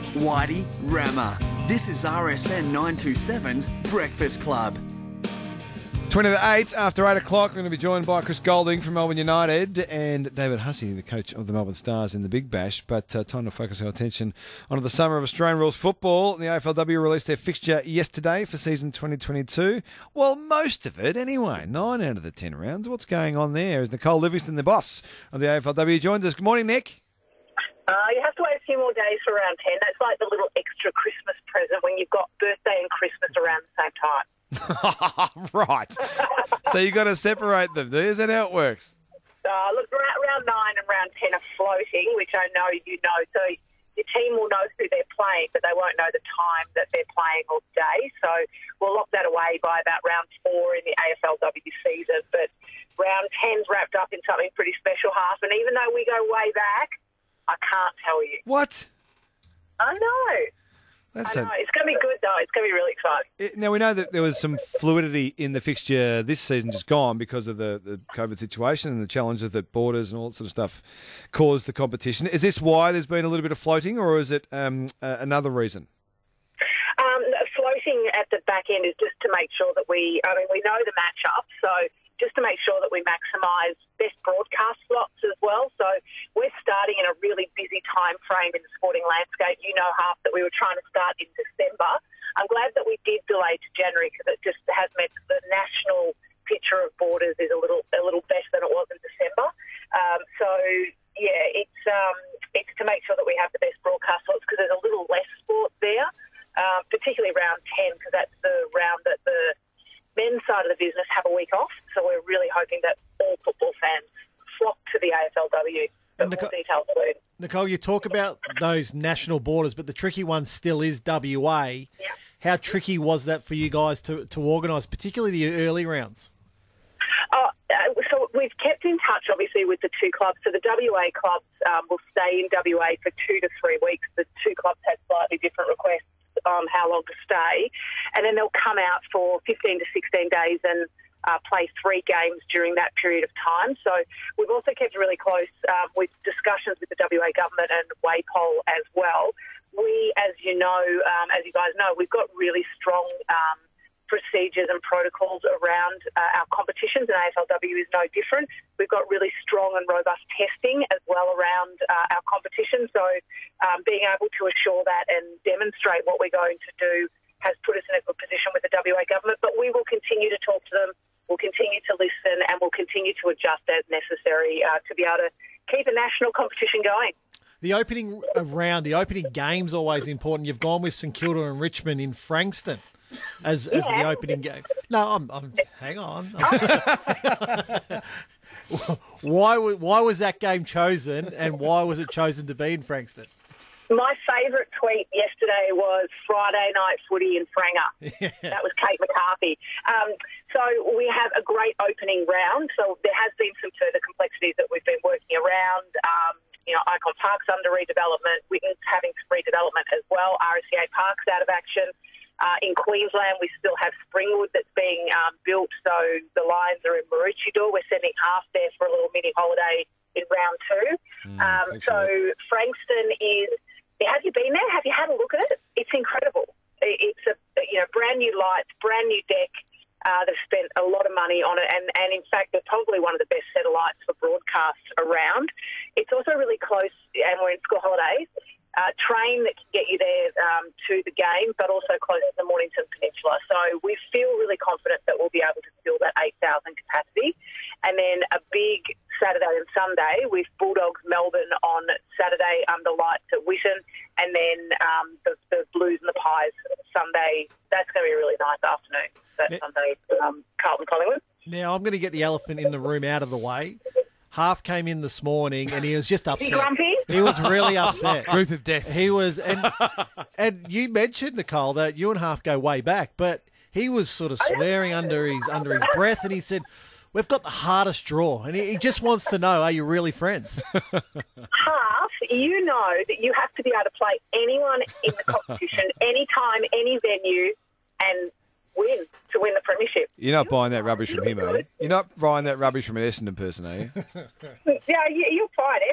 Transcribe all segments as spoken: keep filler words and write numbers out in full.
Whitey, Rammer. This is R S N nine twenty-seven's Breakfast Club. twenty to eight, after eight o'clock, we're going to be joined by Chris Golding from Melbourne United and David Hussey, the coach of the Melbourne Stars in the Big Bash. But uh, time to focus our attention on the summer of Australian rules football. The A F L W released their fixture yesterday for season twenty twenty-two. Well, most of it anyway. Nine out of the ten rounds. What's going on there? Is Nicole Livingston, the boss of the A F L W, joins us. Good morning, Nick. Uh, you have to wait a few more days for round ten. That's like the little extra Christmas present when you've got birthday and Christmas around the same time. Right. So you've got to separate them, do you? Is that how it works? Uh, look, round nine and round ten are floating, which I know you know. So your team will know who they're playing, but they won't know the time that they're playing or day. So we'll lock that away by about round four in the A F L W season. But round ten's wrapped up in something pretty special, half. And even though we go way back, I can't tell you. What? I know. That's I know. A... It's going to be good, though. It's going to be really exciting. It, now, we know that there was some fluidity in the fixture this season just gone because of the, the COVID situation and the challenges that borders and all that sort of stuff caused the competition. Is this why there's been a little bit of floating, or is it um, uh, another reason? Um, floating at the back end is just to make sure that we, I mean, we know the matchup, so just to make sure that we maximise best broadcast slots as well. So we're starting in a really busy time frame in the sporting landscape. You know, half that we were trying to start in December. I'm glad that we did delay to January because it just has meant the national picture of borders is a little a little better than it was in December. Um, so, yeah, it's um, it's to make sure that we have the best broadcast slots because there's a little less sport there, um, particularly round ten because that's the round that the men's side of the business have a week off, so we're really hoping that all football fans flock to the A F L W. But Nicole, more details soon. Nicole, you talk about those national borders, but the tricky one still is W A. Yeah. How tricky was that for you guys to, to organise, particularly the early rounds? Uh, so we've kept in touch, obviously, with the two clubs. So the W A clubs um, will stay in W A for two to three weeks. The two clubs had slightly different requests on how long to stay, and then they'll come out for fifteen to sixteen days and uh, play three games during that period of time. So we've also kept really close um, with discussions with the W A government and WAPOL as well. We, as you know, um, as you guys know, we've got really strong um, procedures and protocols around uh, our competitions, and A F L W is no different. We've got really strong and robust testing as well around uh, our competition. So um, being able to assure that and demonstrate what we're going to do has put us in a good position with the W A government. But we will continue to talk to them, we'll continue to listen, and we'll continue to adjust as necessary uh, to be able to keep a national competition going. The opening round, the opening game's always important. You've gone with St Kilda and Richmond in Frankston as as Yeah. the opening game. No, I'm, I'm hang on. why wa- why was that game chosen, and why was it chosen to be in Frankston? My favourite tweet yesterday was Friday night footy in Franger. Yeah. That was Kate McCarthy. Um, so we have a great opening round. So there has been some further complexities that we've been working around. Um, you know, Icon Park's under redevelopment. Witten's having some redevelopment as well. R S C A Park's out of action. Uh, in Queensland, we still have Springwood that's being um, built. So the Lions are in Maroochydore. We're sending half there for a little mini holiday in round two. Mm, um, so Frankston is... Have you been there? Have you had a look at it? It's incredible. It's a you know brand new lights, brand new deck. Uh, they've spent a lot of money on it, and, and in fact, they're probably one of the best satellites for broadcast around. It's also really close, and we're in school holidays. Uh, train that can get you there um, to the game, but also close to the Mornington Peninsula. So we feel really confident that we'll be able to fill that eight thousand capacity. And then a big Saturday and Sunday with Bulldogs Melbourne on Saturday under lights at Witten, and then um, the, the Blues and the Pies Sunday. That's going to be a really nice afternoon, that Yeah. Sunday, um, Carlton Collingwood. Now I'm going to get the elephant in the room out of the way. Half came in this morning and he was just Is upset. he grumpy? He was really upset. Group of death. He was, and and you mentioned, Nicole, that you and Half go way back, but he was sort of swearing under his under his breath, and he said, "We've got the hardest draw," and he, he just wants to know, are you really friends? Half, you know that you have to be able to play anyone in the competition, anytime, any venue, and win to win the premiership. You're not buying that rubbish from him, are you? You're not buying that rubbish from an Essendon person, are you? Yeah, you, you'll find Essendon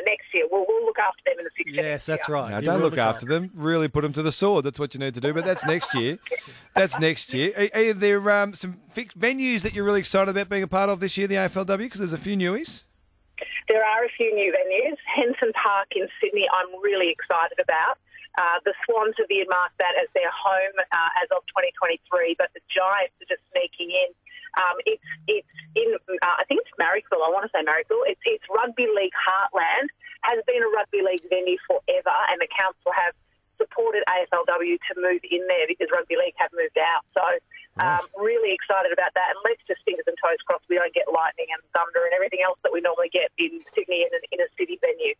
next year. We'll, we'll look after them in the fixture. Yes, next that's year. right. No, You don't will, look after them. Really put them to the sword. That's what you need to do. But that's next year. That's next year. Are, are there um, some fixed venues that you're really excited about being a part of this year, the A F L W? Because there's a few newies. There are a few new venues. Henson Park in Sydney, I'm really excited about. Uh, the Swans have earmarked that as their home uh, as of twenty twenty-three, but the Giants are just sneaking in. Um, it's it's in, uh, I think it's Marrickville. I want to say Marrickville. It's, it's rugby league heartland. Has been a rugby league venue forever, and the council have supported A F L W to move in there because rugby league have moved out. So um, really excited about that. And let's just fingers and toes crossed we don't get lightning and thunder and everything else that we normally get in Sydney in an inner city venue.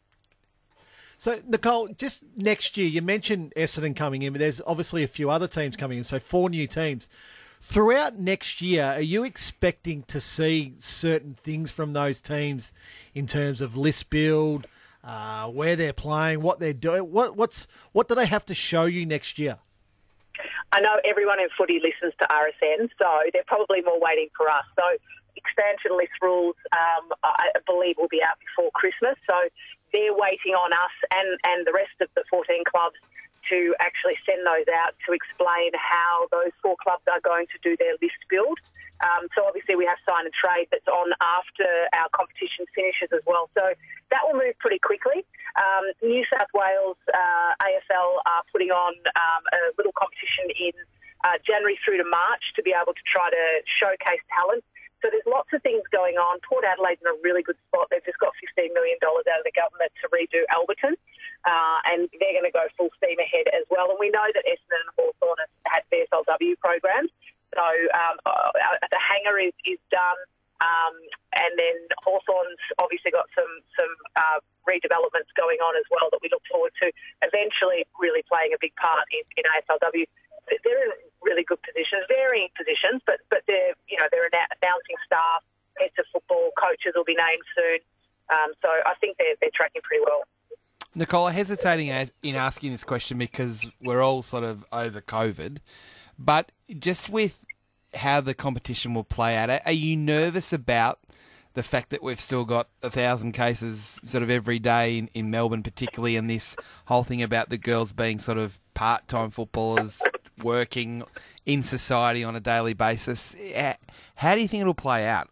So, Nicole, just next year, you mentioned Essendon coming in, but there's obviously a few other teams coming in, so four new teams. Throughout next year, are you expecting to see certain things from those teams in terms of list build, uh, where they're playing, what they're doing? What what's what do they have to show you next year? I know everyone in footy listens to R S N, so they're probably more waiting for us. So expansion list rules, um, I believe, will be out before Christmas. So they're waiting on us and, and the rest of the fourteen clubs to actually send those out to explain how those four clubs are going to do their list build. Um, so obviously we have sign and trade that's on after our competition finishes as well. So that will move pretty quickly. Um, New South Wales uh, A F L are putting on um, a little competition in uh, January through to March to be able to try to showcase talent. So there's lots of things going on. Port Adelaide's in a really good spot. They've just got fifteen million dollars out of the government to redo Alberton, uh, and they're going to go full steam ahead as well. And we know that Essendon and Hawthorn have had V S L W programs. So um, uh, the hangar is, is done, um, and then Hawthorn's obviously got some, some uh, redevelopments going on as well that we look forward to eventually really playing a big part in, in A F L W. They're in really good positions, varying positions, but but they're you know they're announcing staff, heads of football, coaches will be named soon. Um, so I think they're they're tracking pretty well. Nicole, hesitating as, in asking this question because we're all sort of over COVID, but just with how the competition will play out, are you nervous about the fact that we've still got a thousand cases sort of every day in, in Melbourne, particularly, and this whole thing about the girls being sort of part-time footballers working in society on a daily basis? How do you think it'll play out?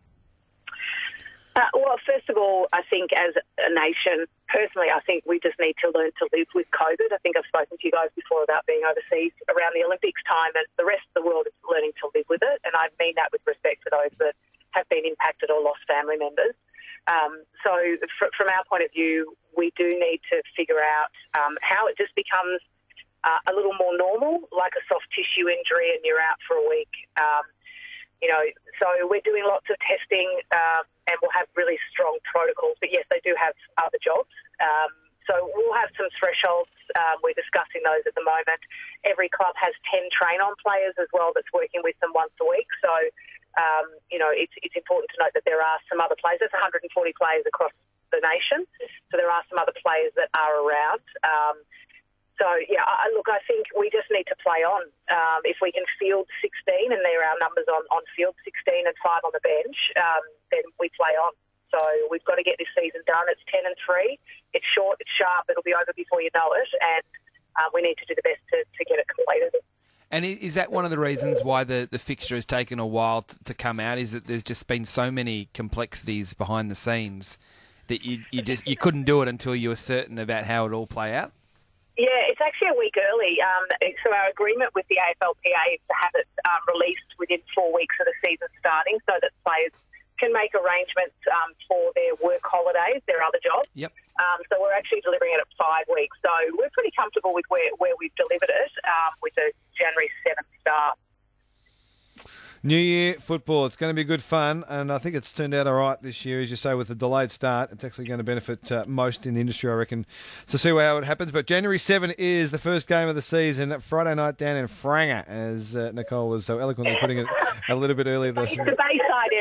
Uh, well, first of all, I think as a nation, personally, I think we just need to learn to live with COVID. I think I've spoken to you guys before about being overseas around the Olympics time, and the rest of the world is learning to live with it. And I mean that with respect for those that have been impacted or lost family members. Um, so fr- from our point of view, we do need to figure out um, how it just becomes uh, a little more normal, like a soft tissue injury and you're out for a week. Um, you know, so we're doing lots of testing um, and we'll have really strong protocols. But yes, they do have other jobs. Um, so we'll have some thresholds. Um, we're discussing those at the moment. Every club has ten train-on players as well that's working with them once a week. So, um, you know, it's, it's important to note that there are some other players. There's one hundred forty players across the nation. So there are some other players that are around. Um, So, yeah, I, look, I think we just need to play on. Um, if we can field sixteen, and there are our numbers on, on field, sixteen and five on the bench, um, then we play on. So we've got to get this season done. It's ten and three. It's short, it's sharp, it'll be over before you know it, and uh, we need to do the best to, to get it completed. And is that one of the reasons why the, the fixture has taken a while to, to come out, is that there's just been so many complexities behind the scenes that you, you just you couldn't do it until you were certain about how it all play out? Yeah, it's actually a week early. Um, so our agreement with the A F L P A is to have it um, released within four weeks of the season starting so that players can make arrangements um, for their work holidays, their other jobs. Yep. Um, so we're actually delivering it at five weeks. So we're pretty comfortable with where, where we've delivered it um, with a January seventh start. New Year football, it's going to be good fun, and I think it's turned out all right this year, as you say, with the delayed start. It's actually going to benefit uh, most in the industry, I reckon, to see how it happens. But January seventh is the first game of the season, Friday night down in Franga, as uh, Nicole was so eloquently putting it a little bit earlier this It's the Bayside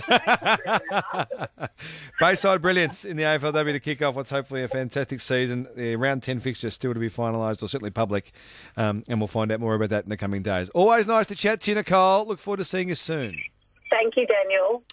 area. Bayside brilliance in the A F L W to kick off what's hopefully a fantastic season. The round ten fixture still to be finalised, or certainly public, um, and we'll find out more about that in the coming days. Always nice to chat to you, Nicole. Look forward to seeing you soon. Thank you, Daniel.